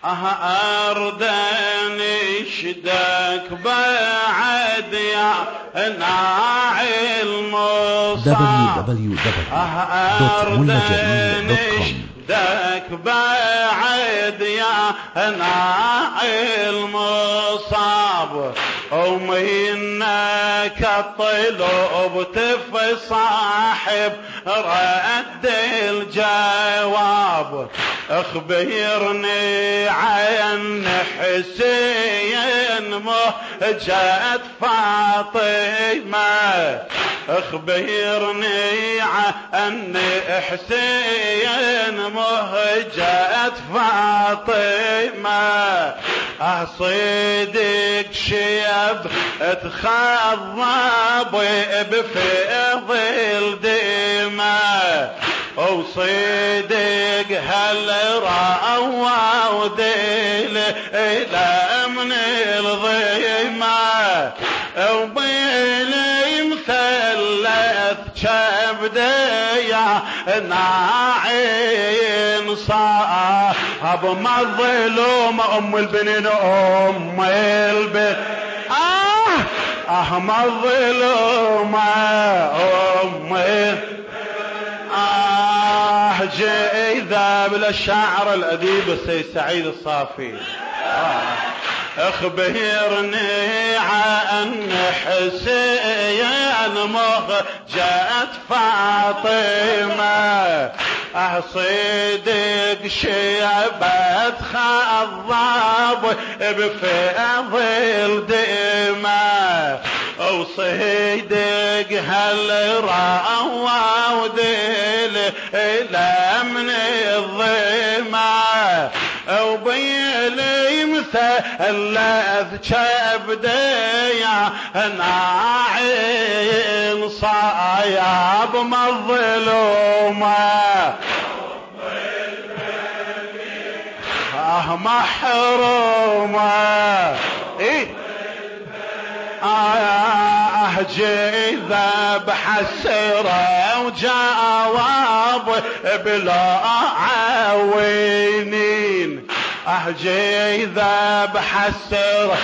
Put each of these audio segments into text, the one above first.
أردن اشدك بعد يا ناعي المصاب أردن اشدك بعد يا ناعي المصاب ومنك الطلب تفصاحب رد الجواب اخبرني عن حسين مهجة فاطمة اخبرني عن حسين مهجة فاطمة أصيدك شيب تخضب بفيض الدماء وصيدك هل رأوا وديل إلى من الظيمة وبيلي مثلث كبدية ناعين صاحب مظلوم أم البنين أم البنين مظلومة أم جيذا بالشاعر الأديب السيد سعيد الصافي اخبرني عن حسين مهجة فاطمة أصيدك شيبت خضاب بفيض الدماء وصيدك هل رأوا وديل إلى من الظما وبيلي مثلث كبدية ناعين صايب مظلومة محرومة جيذا بحسرة وجواب بلا عوينين جيذا بحسرة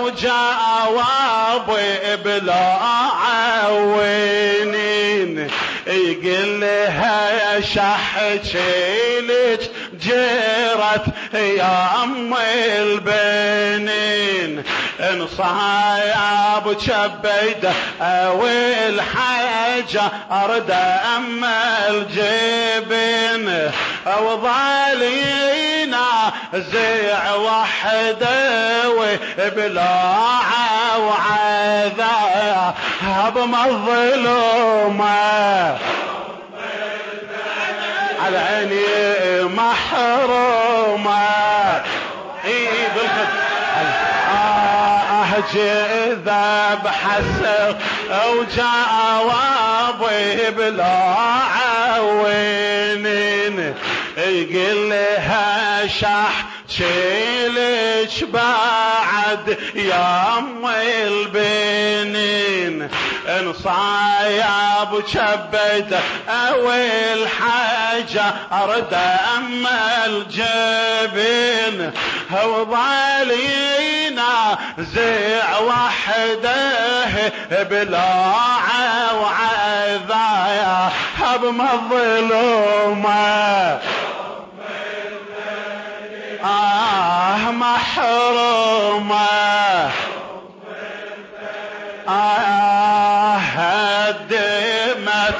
وجواب بلا عوينين يقول لها شحكيلك جيرت يا أم البنين انصايب شبيده او الحاجة ارد ام الجبن او ظالينا زيع وحده وبلاعه وعذا هب مظلومه على عيني محرومه بالخد جذا بحسر او جوابي بلا عوينين يقول لها شح شيلش بعد يا ام البنين انصايب شبيته اول حاجة ارد ام الجبين هو ضالينا زيع وحده بلاعه وعذايا هب مظلومه محرومه هدمت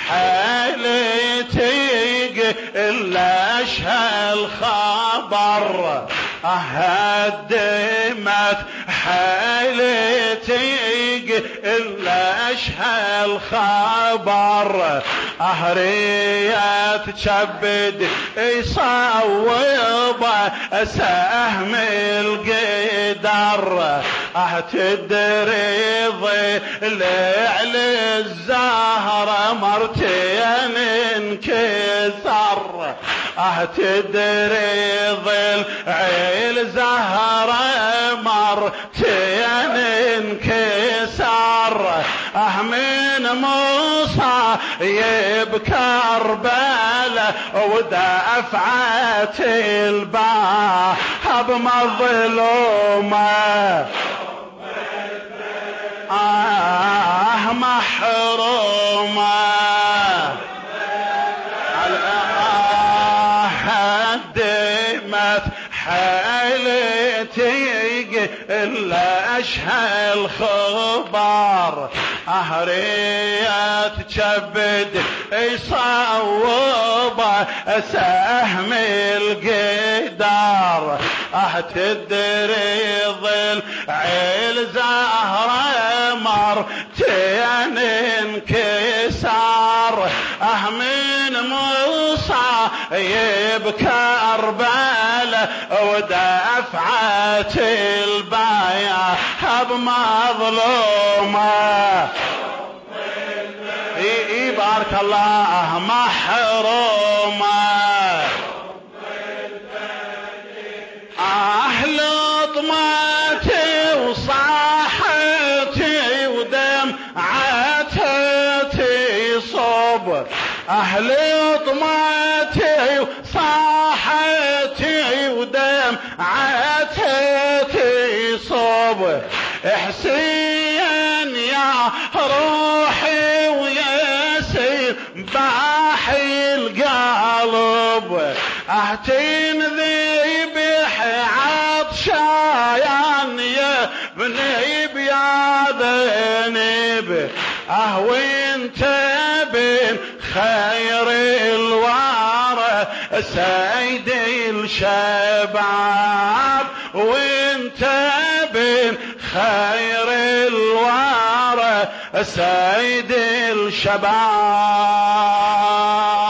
حالتي إلا أشهى الخبر هدمت حالتي إلا أشهى الخبر أهريت تشبد يصوب سهم القدر تدري ظل على الزهرة مرتين انكسر تدري ظل على الزهرة مرتين انكسر من موسى يبكر بله ودفعت الباب بمظلومة محرومة هدمت حيلتي إلا أشهى الخبر أهريت كبد يصوب سهم القدر تدري ظل عيل زهرة مرتين انكسار من موسى يبكربل ودفعت البايع بمظلومة بارك الله محرومة لطمتي وصاحتي ودمعتي صب لطمتي وصاحتي ودمعتي صب حسين يا روحي وياسين باحي القلب تنذبح عطشايان يا بني بيا ذنب وانت بين خير الوارى سيد الشباب وانت بين خير الوارى سيد الشباب